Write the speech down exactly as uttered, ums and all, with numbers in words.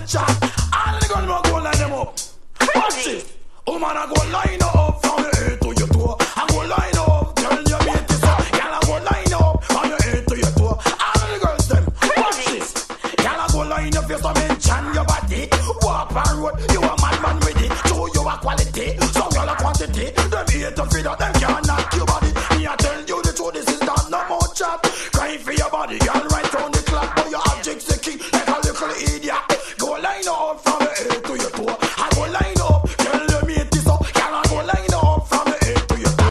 chat. All the girls go line them up. Watch it. Woman, I go line up from your head to your toe. I go line up, tell your mate so. Girl, I go line up from your head to your toe. All the girls them. Watch this. Girl, I go line up your stomach, mention your body. Walk on road, you a madman with it. Show you a quality, so girl a quantity. Them hate to feed up, them can't knock your body. Me I tell you the truth, this is not no more chat. Crying for your body, girl.